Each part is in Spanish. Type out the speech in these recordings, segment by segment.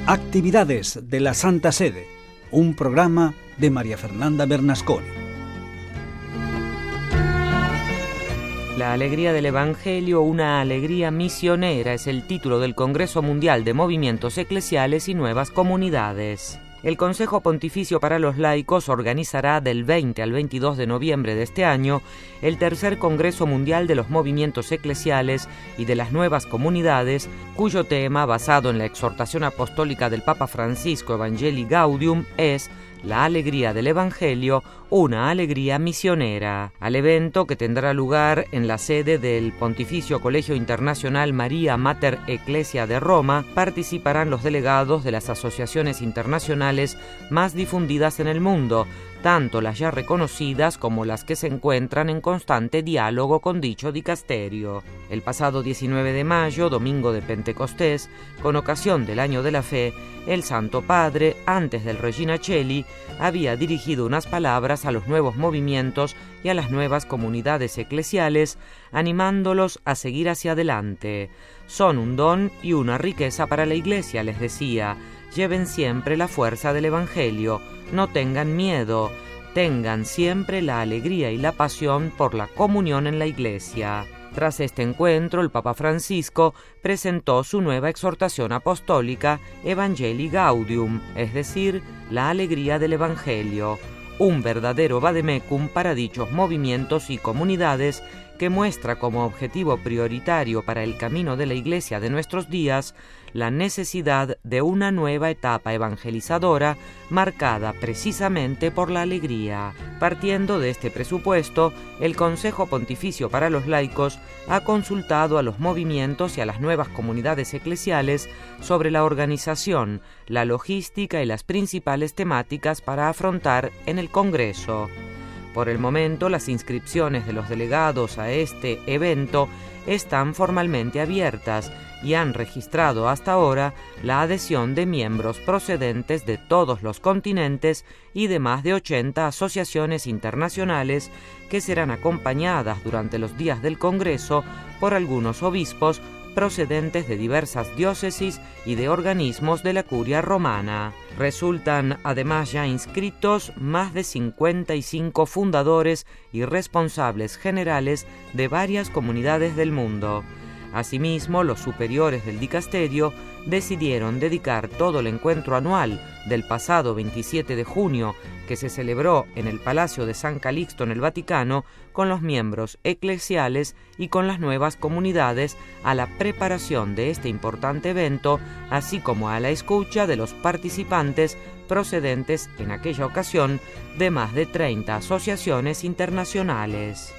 Actividades de la Santa Sede, un programa de María Fernanda Bernasconi. La alegría del Evangelio, una alegría misionera, es el título del Congreso Mundial de Movimientos Eclesiales y Nuevas Comunidades. El Consejo Pontificio para los Laicos organizará del 20 al 22 de noviembre de este año el tercer Congreso Mundial de los Movimientos Eclesiales y de las Nuevas Comunidades, cuyo tema, basado en la exhortación apostólica del Papa Francisco Evangelii Gaudium, es la alegría del Evangelio, una alegría misionera. Al evento, que tendrá lugar en la sede del Pontificio Colegio Internacional Maria Mater Ecclesia de Roma, participarán los delegados de las asociaciones internacionales más difundidas en el mundo, tanto las ya reconocidas como las que se encuentran en constante diálogo con dicho dicasterio. El pasado 19 de mayo, domingo de Pentecostés, con ocasión del Año de la Fe, el Santo Padre, antes del Regina Coeli, había dirigido unas palabras a los nuevos movimientos y a las nuevas comunidades eclesiales, animándolos a seguir hacia adelante. Son un don y una riqueza para la Iglesia, les decía. Lleven siempre la fuerza del Evangelio, no tengan miedo, tengan siempre la alegría y la pasión por la comunión en la Iglesia. Tras este encuentro, el Papa Francisco presentó su nueva exhortación apostólica Evangelii Gaudium, es decir, la alegría del Evangelio, un verdadero vademecum para dichos movimientos y comunidades que muestra como objetivo prioritario para el camino de la Iglesia de nuestros días la necesidad de una nueva etapa evangelizadora marcada precisamente por la alegría. Partiendo de este presupuesto, el Consejo Pontificio para los Laicos ha consultado a los movimientos y a las nuevas comunidades eclesiales sobre la organización, la logística y las principales temáticas para afrontar en el Congreso. Por el momento, las inscripciones de los delegados a este evento están formalmente abiertas y han registrado hasta ahora la adhesión de miembros procedentes de todos los continentes y de más de 80 asociaciones internacionales que serán acompañadas durante los días del Congreso por algunos obispos procedentes de diversas diócesis y de organismos de la Curia Romana. Resultan además ya inscritos más de 55 fundadores y responsables generales de varias comunidades del mundo. Asimismo, los superiores del dicasterio decidieron dedicar todo el encuentro anual del pasado 27 de junio, que se celebró en el Palacio de San Calixto en el Vaticano, con los miembros eclesiales y con las nuevas comunidades, a la preparación de este importante evento, así como a la escucha de los participantes procedentes en aquella ocasión de más de 30 asociaciones internacionales.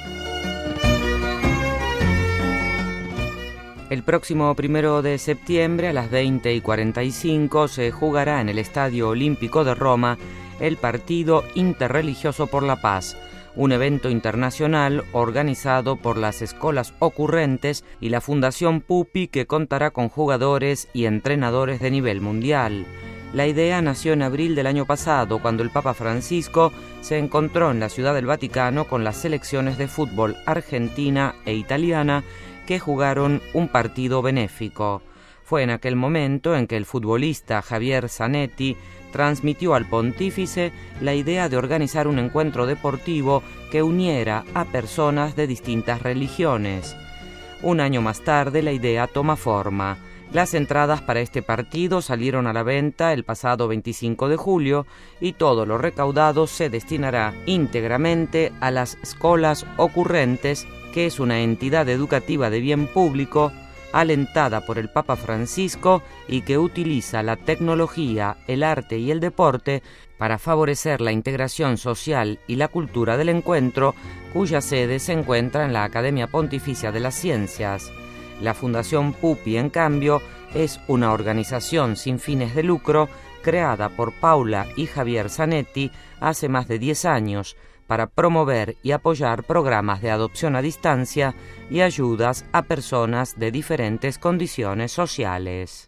El próximo 1 de septiembre a las 20:45 se jugará en el Estadio Olímpico de Roma el Partido Interreligioso por la Paz, un evento internacional organizado por las Escolas Ocurrentes y la Fundación Pupi, que contará con jugadores y entrenadores de nivel mundial. La idea nació en abril del año pasado, cuando el Papa Francisco se encontró en la Ciudad del Vaticano con las selecciones de fútbol argentina e italiana, que jugaron un partido benéfico. Fue en aquel momento en que el futbolista Javier Zanetti transmitió al pontífice la idea de organizar un encuentro deportivo que uniera a personas de distintas religiones. Un año más tarde la idea toma forma. Las entradas para este partido salieron a la venta el pasado 25 de julio y todo lo recaudado se destinará íntegramente a las Escolas Ocurrentes, que es una entidad educativa de bien público alentada por el Papa Francisco y que utiliza la tecnología, el arte y el deporte para favorecer la integración social y la cultura del encuentro, cuya sede se encuentra en la Academia Pontificia de las Ciencias. La Fundación Pupi, en cambio, es una organización sin fines de lucro creada por Paula y Javier Zanetti hace más de 10 años para promover y apoyar programas de adopción a distancia y ayudas a personas de diferentes condiciones sociales.